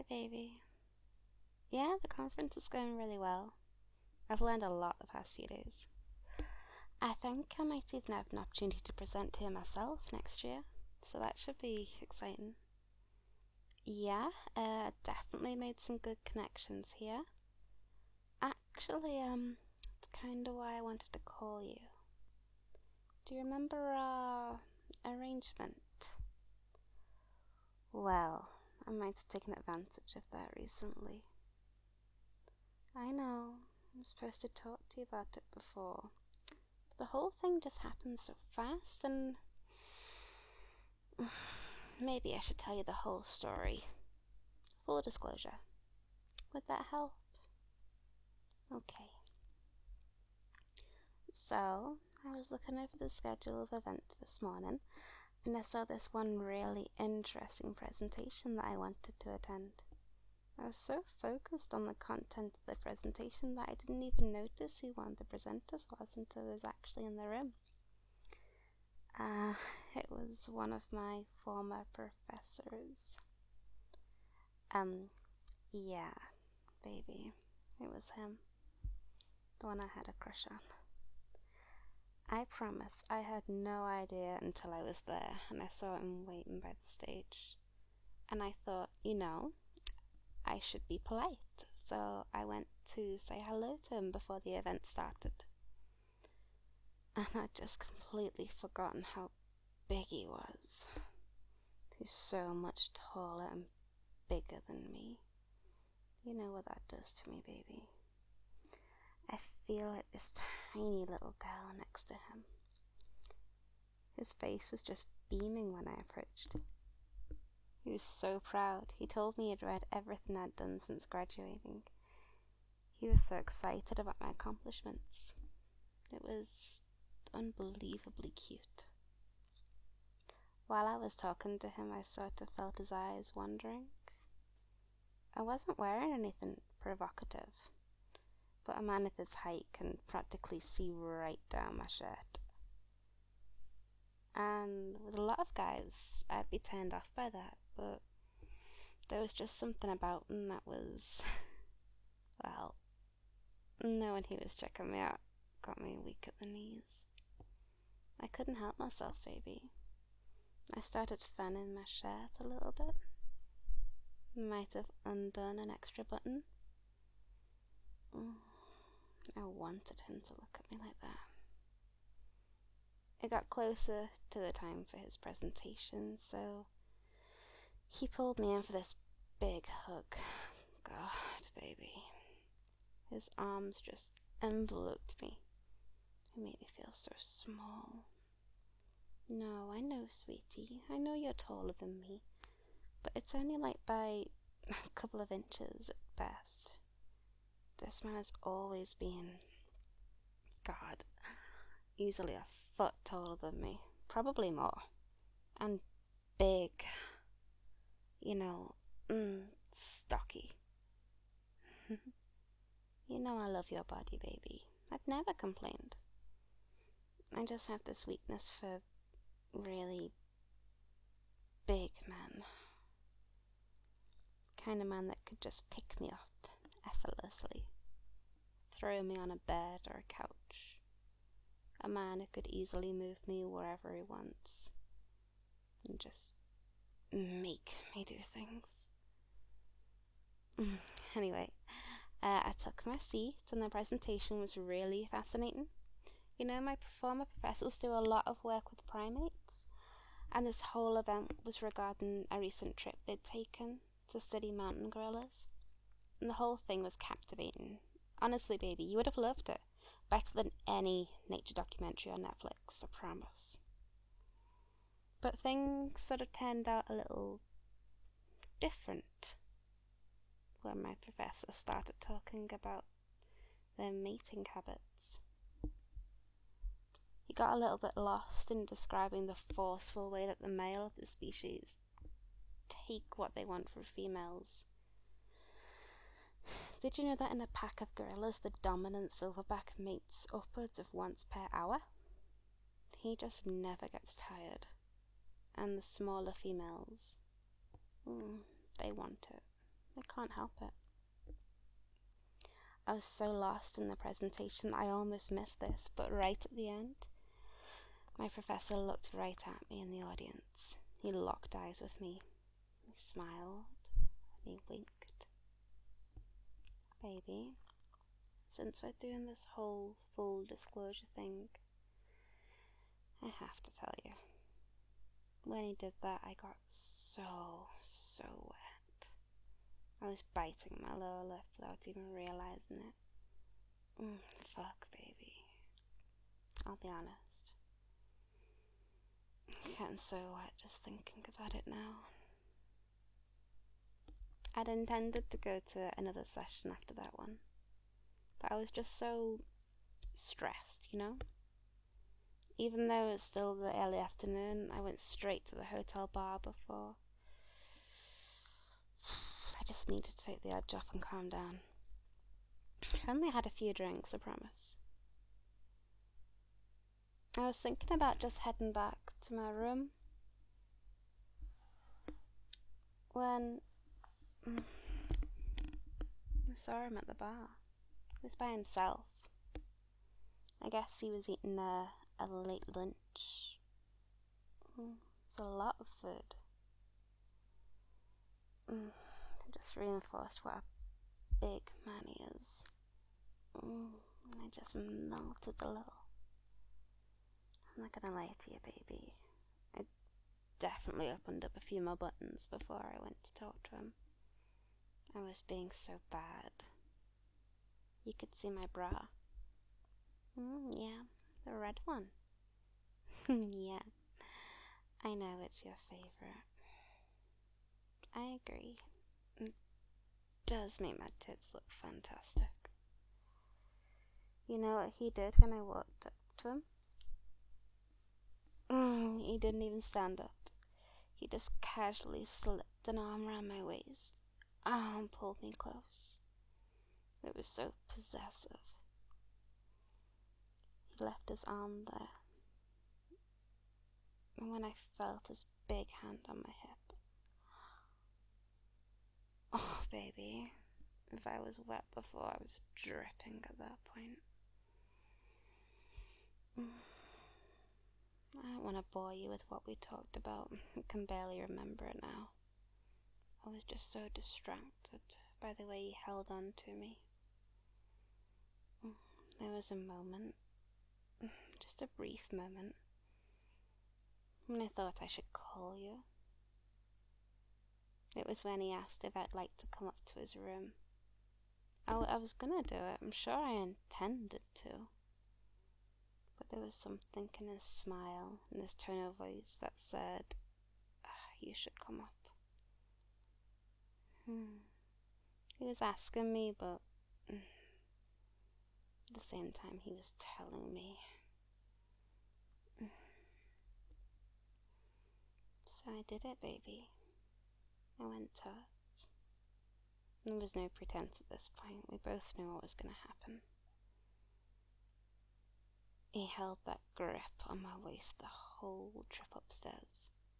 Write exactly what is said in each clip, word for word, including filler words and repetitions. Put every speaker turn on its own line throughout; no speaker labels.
baby. Yeah, the conference is going really well. I've learned a lot the past few days. I think I might even have an opportunity to present here myself next year, so that should be exciting. Yeah, uh, definitely made some good connections here. Actually, um, it's kinda why I wanted to call you. Do you remember our arrangement? Well, I might have taken advantage of that recently. I know, I'm supposed to talk to you about it before, but the whole thing just happened so fast, and maybe I should tell you the whole story. Full disclosure. Would that help? Okay. So, I was looking over the schedule of events this morning, and I saw this one really interesting presentation that I wanted to attend. I was so focused on the content of the presentation that I didn't even notice who one of the presenters was until I was actually in the room. Uh, it was one of my former professors. Um, yeah, baby, it was him, the one I had a crush on. I promise I had no idea until I was there and I saw him waiting by the stage. And I thought, you know, I should be polite, so I went to say hello to him before the event started. And I'd just completely forgotten how big he was. He's so much taller and bigger than me. You know what that does to me, baby. I feel like this tiny little girl next to him. His face was just beaming when I approached. He was so proud. He told me he'd read everything I'd done since graduating. He was so excited about my accomplishments. It was unbelievably cute. While I was talking to him, I sort of felt his eyes wandering. I wasn't wearing anything provocative, but a man of his height can practically see right down my shirt. And with a lot of guys, I'd be turned off by that, but there was just something about him that was, well, knowing he was checking me out got me weak at the knees. I couldn't help myself, baby. I started fanning my shirt a little bit. Might have undone an extra button. Mm, I wanted him to look at me like that. It got closer to the time for his presentation, so he pulled me in for this big hug. God, baby. His arms just enveloped me. It made me feel so small. No, I know, sweetie. I know you're taller than me, but it's only like by a couple of inches at best. This man has always been, God, easily a foot taller than me. Probably more. And big. You know, mm, stocky. You know I love your body, baby. I've never complained. I just have this weakness for really big men. Kind of man that could just pick me up effortlessly. Throw me on a bed or a couch. A man who could easily move me wherever he wants. And just make me do things. Anyway, uh, I took my seat and the presentation was really fascinating. You know, my former professors do a lot of work with primates, and this whole event was regarding a recent trip they'd taken to study mountain gorillas. And the whole thing was captivating. Honestly, baby, you would have loved it. Better than any nature documentary on Netflix, I promise. But things sort of turned out a little different when my professor started talking about their mating habits. He got a little bit lost in describing the forceful way that the male of the species take what they want from females. Did you know that in a pack of gorillas, the dominant silverback mates upwards of once per hour? He just never gets tired. And the smaller females, mm, they want it. I can't help it. I was so lost in the presentation I almost missed this, but right at the end, my professor looked right at me in the audience. He locked eyes with me. He smiled and he winked. Baby, since we're doing this whole full disclosure thing, I have to tell you. When he did that, I got so, so wet. I was biting my lower lip without even realizing it. Mm, fuck, baby. I'll be honest. I'm getting so wet just thinking about it now. I'd intended to go to another session after that one, but I was just so stressed, you know? Even though it's still the early afternoon, I went straight to the hotel bar before. I just needed to take the edge off and calm down. I only had a few drinks, I promise. I was thinking about just heading back to my room when mm, I saw him at the bar. He was by himself. I guess he was eating a, a late lunch. Mm, it's a lot of food. Mm, it just reinforced what a big man he is. Mm, and I just melted a little. I'm not gonna lie to you, baby. I definitely opened up a few more buttons before I went to talk to him. I was being so bad. You could see my bra. Mm, yeah, the red one. Yeah, I know it's your favorite. I agree. It does make my tits look fantastic. You know what he did when I walked up to him? Mm, he didn't even stand up. He just casually slipped an arm around my waist ah, and pulled me close. It was so possessive. He left his arm there, and when I felt his big hand on my hip, oh baby, if I was wet before, I was dripping at that point. I don't want to bore you with what we talked about. I can barely remember it now. I was just so distracted by the way he held on to me. There was a moment, just a brief moment, when I thought I should call you. It was when he asked if I'd like to come up to his room. I, w- I was gonna do it, I'm sure I intended to. But there was something in his smile and his tone of voice that said, ah, you should come up. Hmm. He was asking me, but mm, at the same time he was telling me. Mm. So I did it, baby. I went to it. There was no pretense at this point. We both knew what was going to happen. He held that grip on my waist the whole trip upstairs.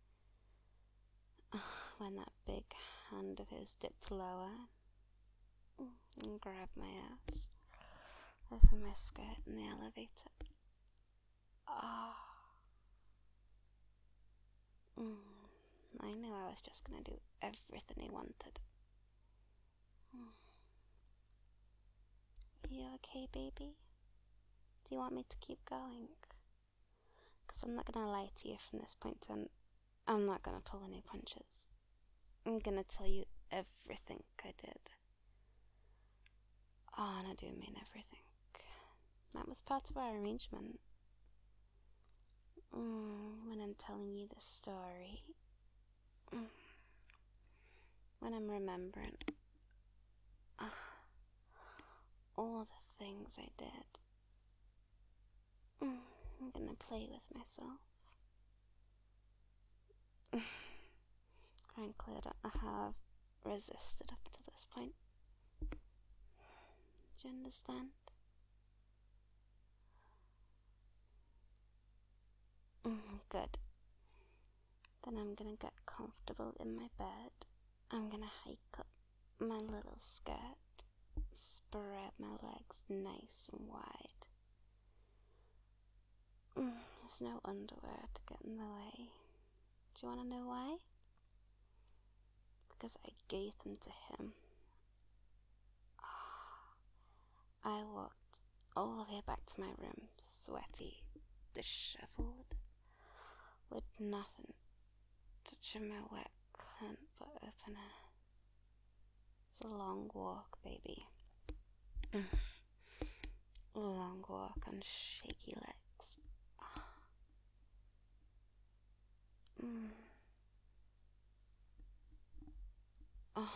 When that big hand of his dipped lower and grabbed my ass over my skirt in the elevator. Ah. Oh. Mm. I knew I was just going to do everything he wanted. Mm. Are you okay, baby? Do you want me to keep going? Because I'm not going to lie to you from this point on. I'm not going to pull any punches. I'm going to tell you everything I did. Oh, and I do mean everything. That was part of our arrangement. Mm, when I'm telling you the story. Mm, when I'm remembering uh, all the things I did. Mm, I'm gonna play with myself. Mm, frankly, I don't know how I've resisted up to this point. Do you understand? Mm, good. Then I'm gonna get comfortable in my bed. I'm gonna hike up my little skirt, spread my legs nice and wide. Mm, there's no underwear to get in the way. Do you want to know why? Because I gave them to him. I walked all the way back to my room, sweaty, dishevelled, with nothing touching my wet cunt but opener. It's a long walk, baby. Mm. A long walk on shaky legs. Mm. Oh.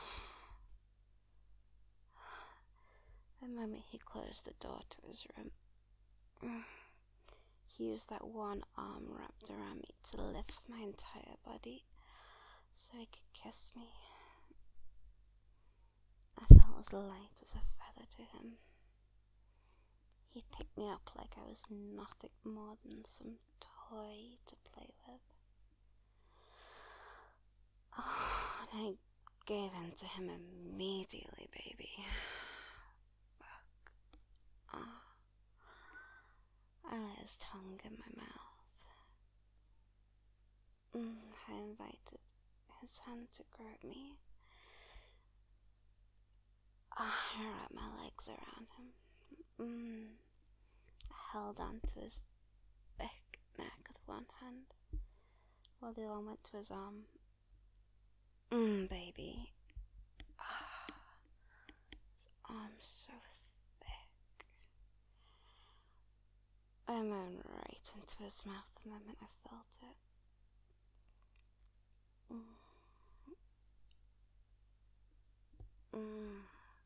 The moment he closed the door to his room, mm, he used that one arm wrapped around me to lift my entire body so he could kiss me. I felt as light as a feather to him. He picked me up like I was nothing more than some toy to play with. Oh, and I gave in to him immediately, baby. Fuck. Oh. I let his tongue in my mouth. Mm, I invited his hand to grab me. Oh, I wrapped my legs around him. Mm. I held on to his thick neck with one hand, while the other one went to his arm. Mmm, baby. Ah, his arm's so thick. I moaned right into his mouth the moment I felt it. Mm. Mm.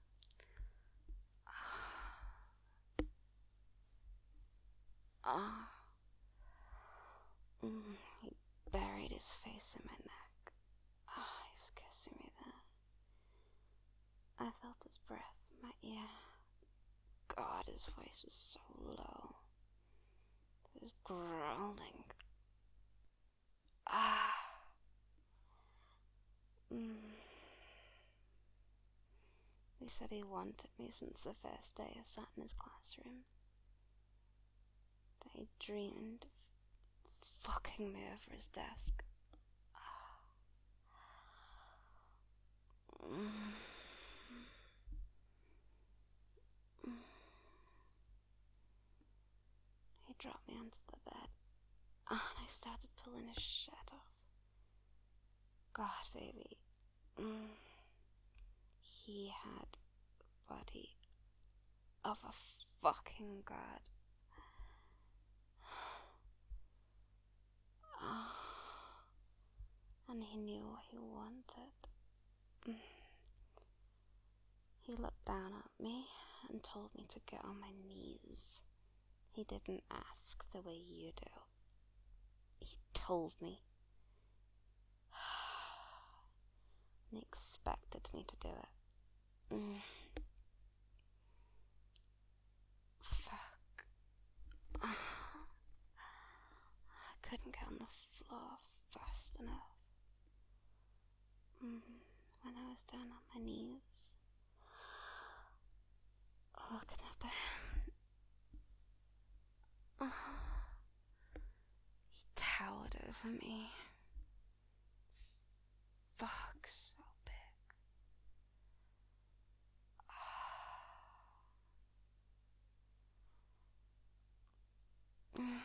Ah. Mm. He buried his face in my neck. Ah, he was kissing me there. I felt his breath in my ear. God, his voice was so low. He was growling. Ah. Mm. He said he wanted me since the first day I sat in his classroom. That he dreamed of fucking me over his desk. Mm. Mm. He dropped me onto the bed, and I started pulling his shirt off. God, baby. Mm. He had the body of a fucking god. Oh. And he knew what he wanted. Mm. He looked down at me and told me to get on my knees. He didn't ask the way you do. He told me. And he expected me to do it. Mm. Fuck. I couldn't get on the floor fast enough. Mm. When I was down on my knees, looking up at him, oh, he towered over me. Fuck, so big. Mm.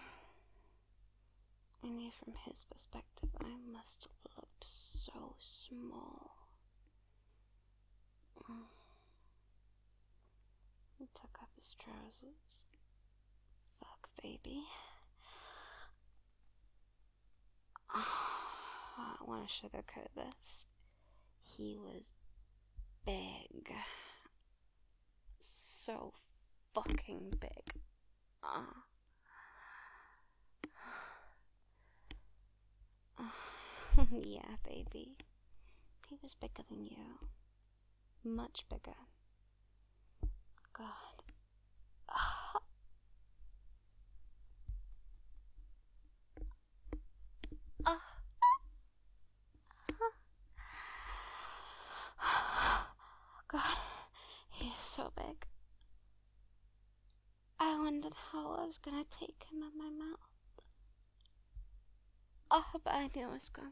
I knew from his perspective I must have looked so small. Mm. He took off his trousers. Fuck, baby. Oh, I don't want to sugarcoat this. He was big. So fucking big. Uh. Yeah, baby. He was bigger than you. Much bigger. God. so big. I wondered how I was gonna take him in my mouth. Oh, but I knew I was going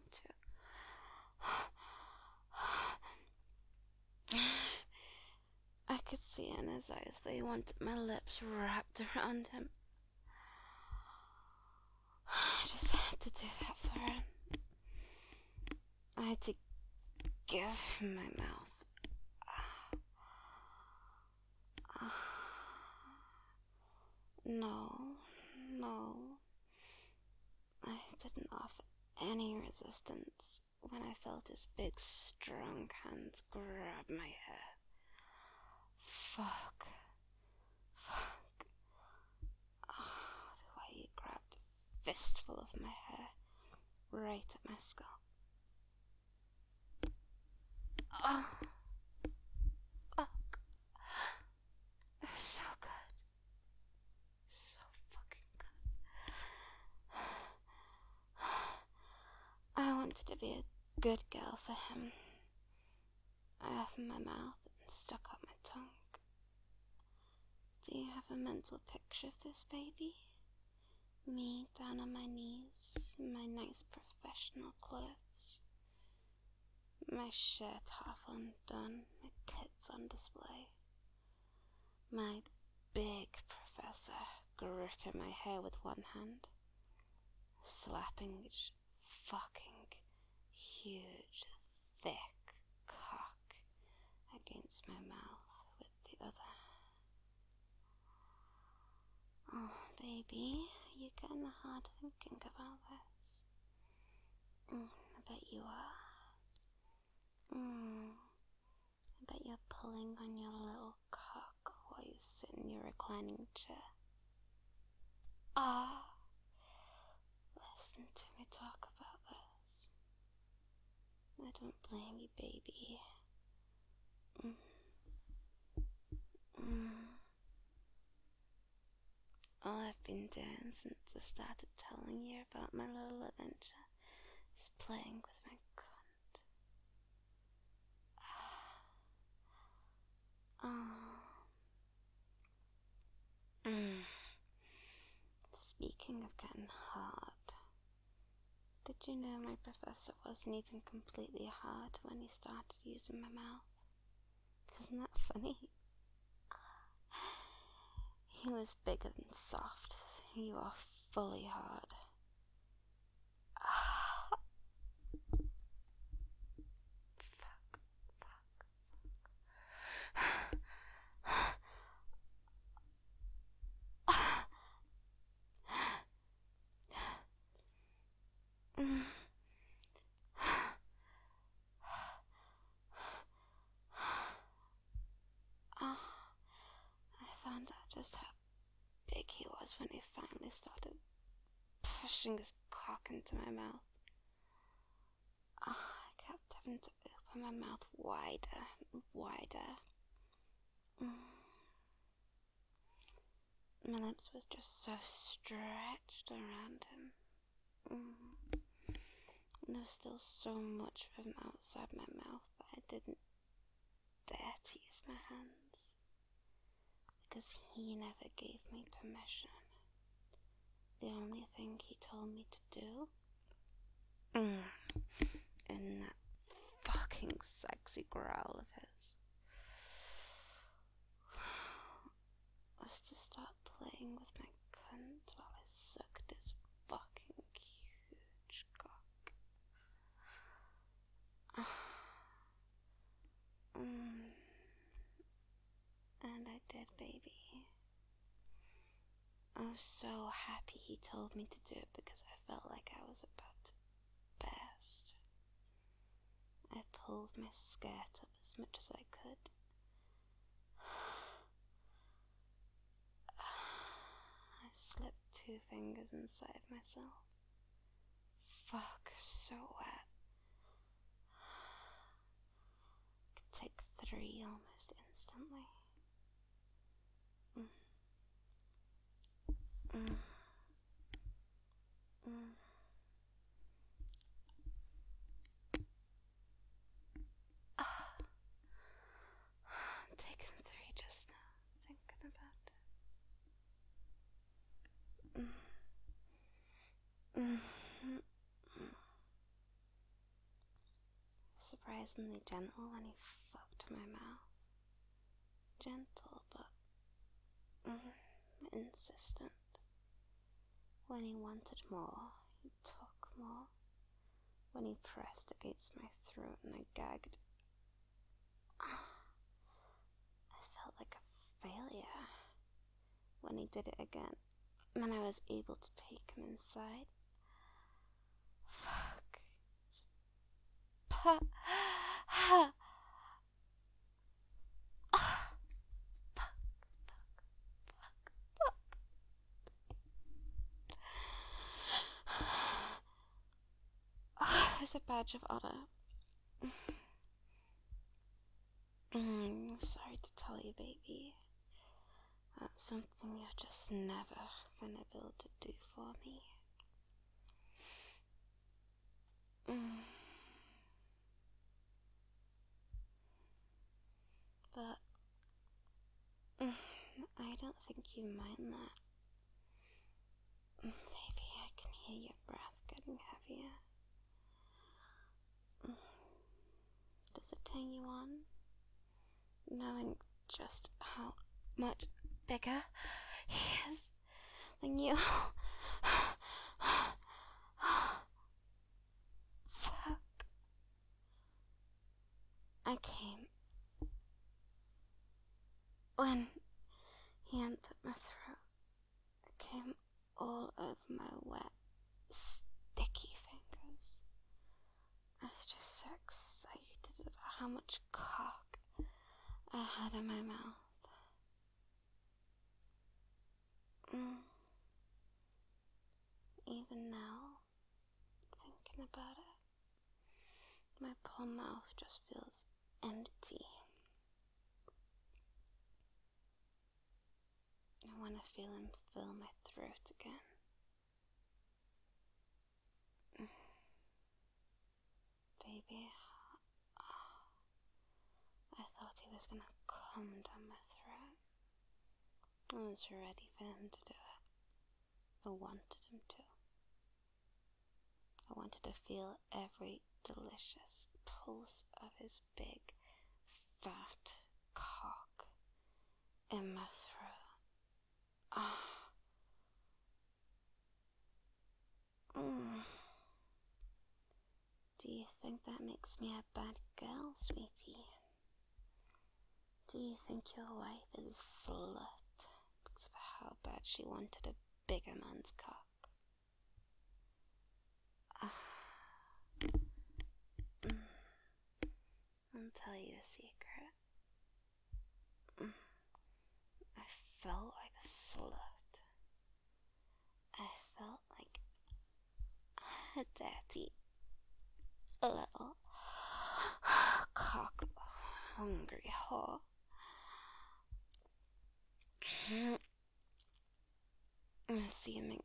to. I could see in his eyes that he wanted my lips wrapped around him. I just had to do that for him. I had to give him my mouth. No, no. I didn't offer any resistance when I felt his big, strong hands grab my hair. Fuck. Fuck. Oh, the way he grabbed a fistful of my hair right at my scalp. Oh. Fuck. It was so good. So fucking good. I wanted to be a good girl for him. I opened my mouth and stuck out my tongue. Do you have a mental picture of this baby? Me down on my knees in my nice professional clothes. My shirt half undone, my tits on display. My big professor gripping my hair with one hand, slapping his fucking huge, thick cock against my mouth with the other. Oh, baby, you're getting hard thinking about this. Mm, I bet you are. Mm, I bet you're pulling on your little cock while you sit in your reclining chair. Ah, listen to me talk about this. I don't blame you, baby. Mm. Mm. All I've been doing since I started telling you about my little adventure is playing with my cunt. Oh. Mm. Speaking of getting hard, did you know my professor wasn't even completely hard when he started using my mouth? Isn't that funny? He was bigger than soft. You are fully hard. Mm. Oh, I found out just how big he was when he finally started pushing his cock into my mouth. Oh, I kept having to open my mouth wider and wider. Mm. My lips was just so stretched around him. Mm. And there was still so much of him outside my mouth that I didn't dare to use my hands. Because he never gave me permission. The only thing he told me to do, mm, in that fucking sexy growl of his, was to start playing with my cunt while I sucked his fucking huge cock. Mm. And I did, baby. I was so happy he told me to do it because I felt like I was about to burst. I pulled my skirt up as much as I could. I slipped two fingers inside myself. Fuck, so wet. Could take three almost instantly. Mm. Mm. Mm. Ah. Taken three just surprisingly gentle when he fucked my mouth. Gentle, but mm, insistent. When he wanted more, he took more. When he pressed against my throat and I gagged, I felt like a failure. When he did it again, and I was able to take him inside. Fuck. Pa- ha- ah, fuck, fuck, fuck. Oh, it was a badge of honor. Mm, sorry to tell you, baby. That's something you're just never gonna be able to do for me. Mm. But mm, I don't think you mind that. Mm, baby, I can hear your breath getting heavier. Mm. Does it turn you on? Knowing just how much bigger he is than you. Fuck. I came when he entered my throat. I came all over my wet, sticky fingers. I was just so excited about how much cock I had in my mouth. Mm. Even now, thinking about it, my poor mouth just feels empty. I want to feel him fill my throat again. Mm. Baby, oh, I thought he was gonna come down my throat. I was ready for him to do it. I wanted him to. I wanted to feel every delicious pulse of his big, fat cock in my throat. Ah. Mm. Do you think that makes me a bad girl, sweetie? Do you think your wife is a slut because of how bad she wanted a bigger man's cock? Ah. Mm. I'll tell you a secret. Mm. I felt like a slut. I felt like a dirty little cock hungry whore. Assuming.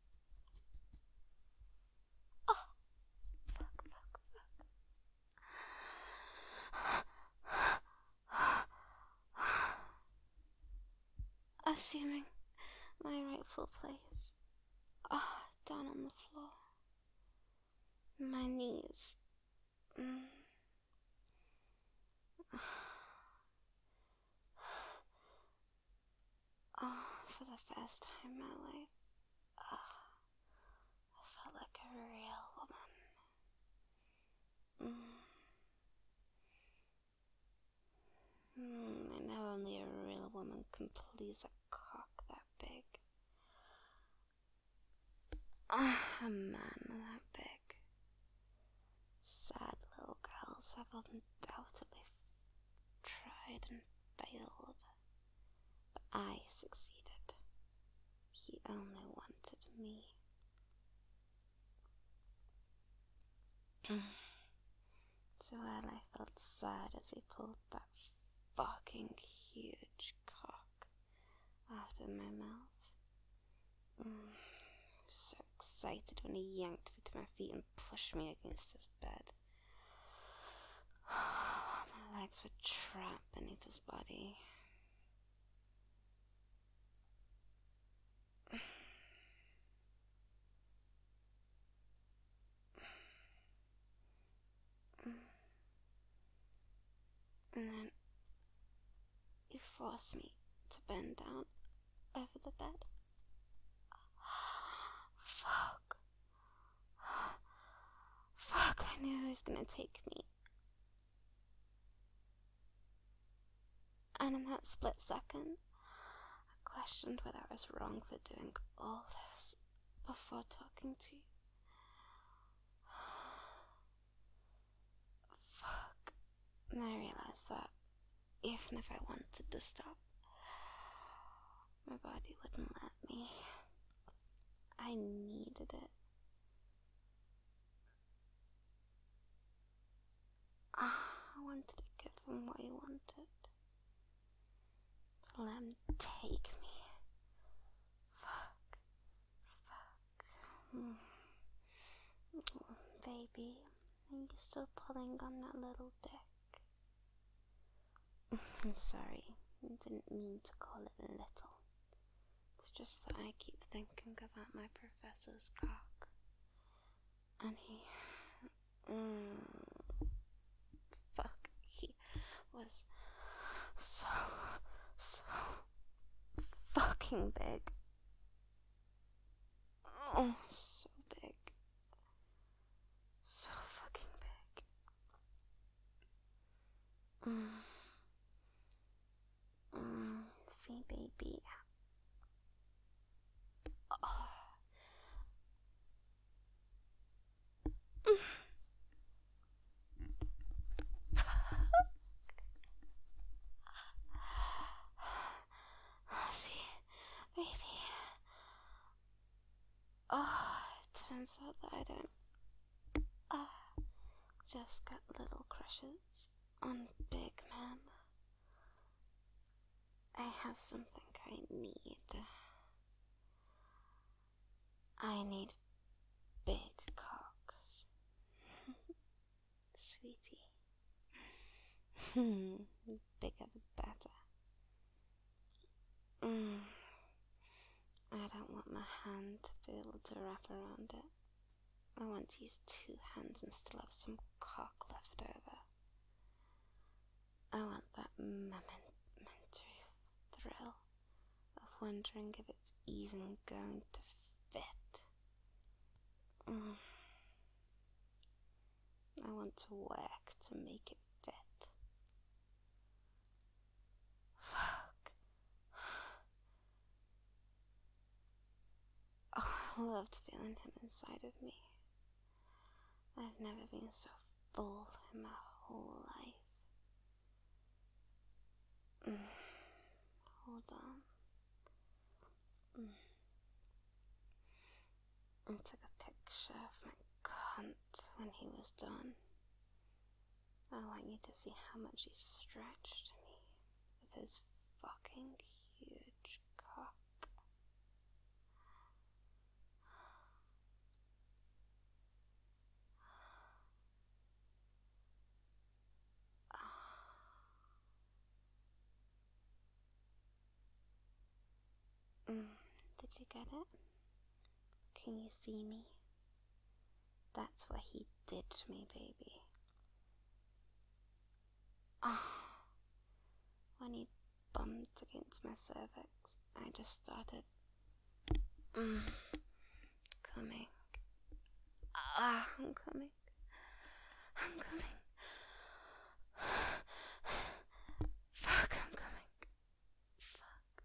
Oh, fuck, fuck, fuck. Assuming my rightful place. Ah, oh, down on the floor. My knees. Mm. Oh, for the first time in my life, oh, I felt like a real woman. Mm. Mm, I know only a real woman can please a cock that big. Oh, a man that big. Sad little girls have undoubtedly tried and failed, but I succeeded. He only wanted me. So while I felt sad as he pulled that fucking huge cock out of my mouth, mm, so excited when he yanked me to my feet and pushed me against his bed. My legs were trapped beneath his body. force me to bend down over the bed. Fuck. Fuck, I knew he was gonna take me. And in that split second, I questioned whether I was wrong for doing all this before talking to you. Fuck. And I realized that even if I wanted to stop, my body wouldn't let me. I needed it. I wanted to give him what he wanted. To let him take me. Fuck. Fuck. Mm. Oh, baby, are you still pulling on that little dick? I'm sorry, I didn't mean to call it little. It's just that I keep thinking about my professor's cock. And he... Mm, fuck, he was so, so fucking big. Oh, so big. So fucking big. Mm. Mm. See, baby. Oh. See, baby. Oh, it turns out that I don't uh, just get little crushes on big men. I have something I need. I need big cocks. Sweetie. Hmm, bigger the better. Mm. I don't want my hand to be able to wrap around it. I want to use two hands and still have some cock left over. I want that momentary thrill of wondering if it's even going to fit. Mm. I want to work to make it fit. Fuck. Oh, I loved feeling him inside of me. I've never been so full in my whole life. Mm. Hold on. Mm. I took a picture of my cunt when he was done. I want you to see how much he stretched me with his fucking huge cock. Mm. Did you get it? Can you see me? That's what he did to me, baby. Oh. When he bumped against my cervix, I just started mm, coming. Ah, I'm coming. I'm coming. Fuck, I'm coming. Fuck.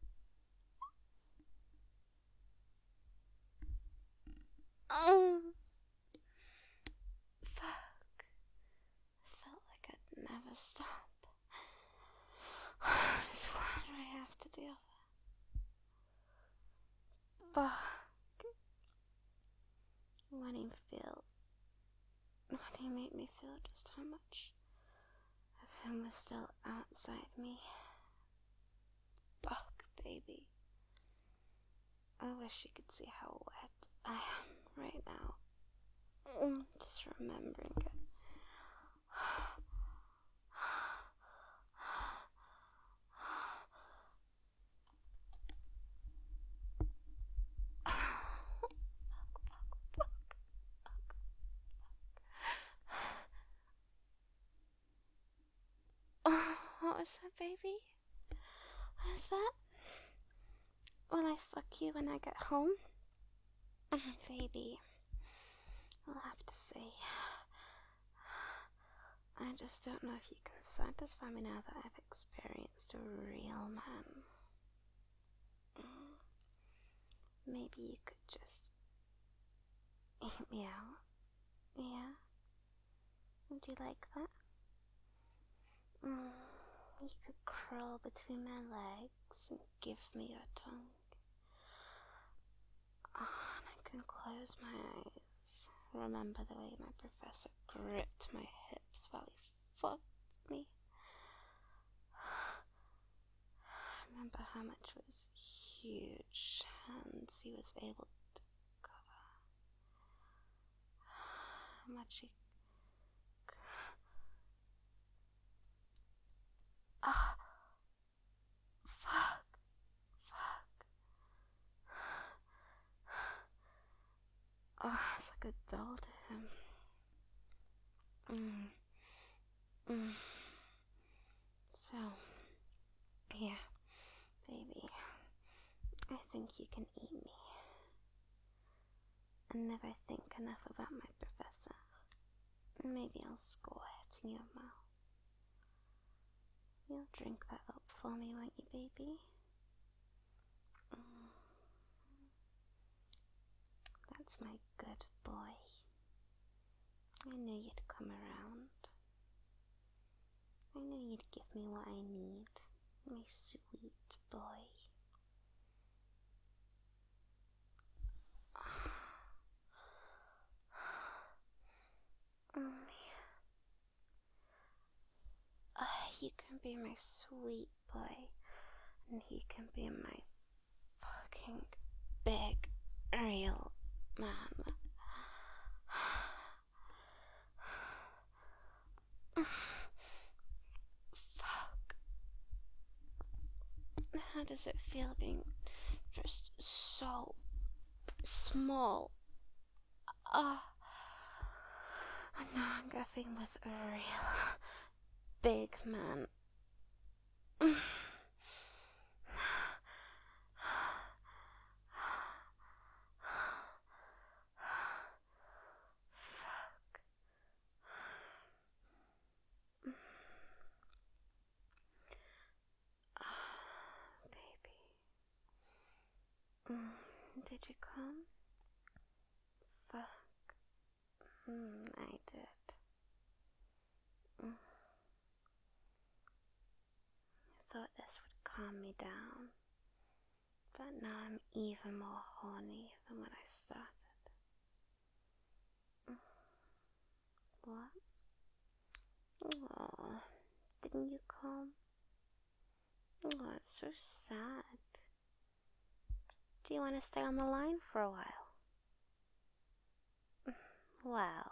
Oh. Fuck. I felt like I'd never stop. Just one right after the other. Fuck. When he feel, when he made me feel just how much of him was still outside me. Fuck, baby. I wish you could see how wet I am right now. Mm, just remembering it. Oh, what was that, baby? was that? Will I fuck you when I get home? Baby, we'll have to see. I just don't know if you can satisfy me now that I've experienced a real man. Maybe you could just eat me out. Yeah? Would you like that? Mm, you could crawl between my legs and give me your tongue. Oh, and I can close my eyes. Remember the way my professor gripped my hips while he fucked me? Remember how much of his huge hands he was able to cover? How much he... Ah! Fuck! Fuck! Oh, it's like a doll to him. Mm. Mm. So, yeah, baby, I think you can eat me. And never think enough about my professor. Maybe I'll score it in your mouth. You'll drink that up for me, won't you, baby? Mm. That's my good boy. I knew you'd come around. I knew you'd give me what I need, my sweet boy. Mm. Uh, you can be my sweet boy, and he can be my fucking big, real man. Fuck. How does it feel being just so small? Ah. Uh, and now I'm getting with a real big man. Baby. Mm, did you come? Fuck. Mm, I did. Mm. I thought this would calm me down, but now I'm even more horny than when I started. Mm. What? Aw, didn't you come? Oh, it's so sad. Do you want to stay on the line for a while? Well,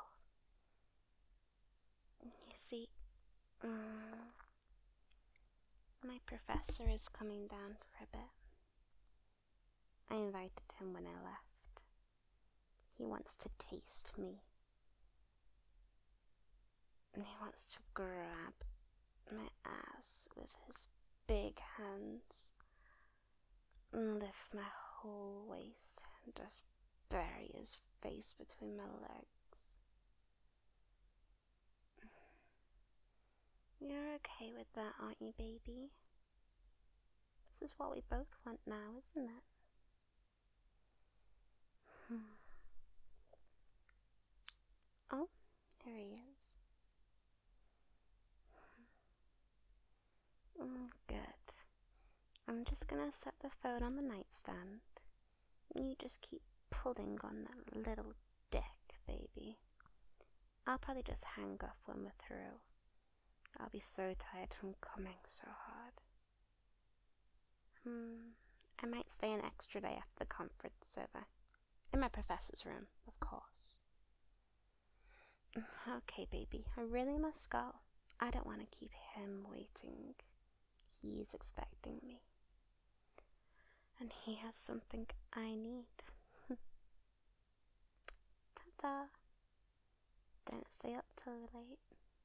you see, mm, my professor is coming down for a bit. I invited him when I left. He wants to taste me. And he wants to grab my ass with his big hands and lift my whole waist and just bury his face between my legs. You're okay with that, aren't you, baby? This is what we both want now, isn't it? Hmm. Oh, there he is. Mm, good. I'm just gonna set the phone on the nightstand. You just keep pulling on that little dick, baby. I'll probably just hang up when we're through. I'll be so tired from coming so hard. Hmm. I might stay an extra day after the conference is over. In my professor's room, of course. Okay, baby, I really must go. I don't want to keep him waiting. He's expecting me. And he has something I need. Ta-ta. Don't stay up too late.